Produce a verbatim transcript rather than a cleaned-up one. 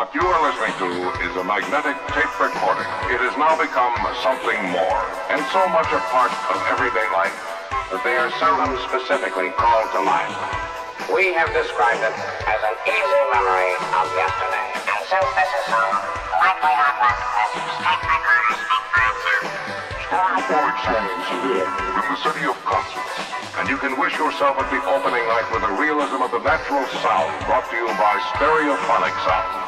What you are listening to is a magnetic tape recording. It has now become something more, and so much a part of everyday life that they are seldom specifically called to mind. We have described it as an easy memory of yesterday. And since this is so, likely our best is tape recorders speak for itself. Storyboard Change here. From the city of concerts. And you can wish yourself at the opening night with the realism of the natural sound brought to you by Stereophonic Sound.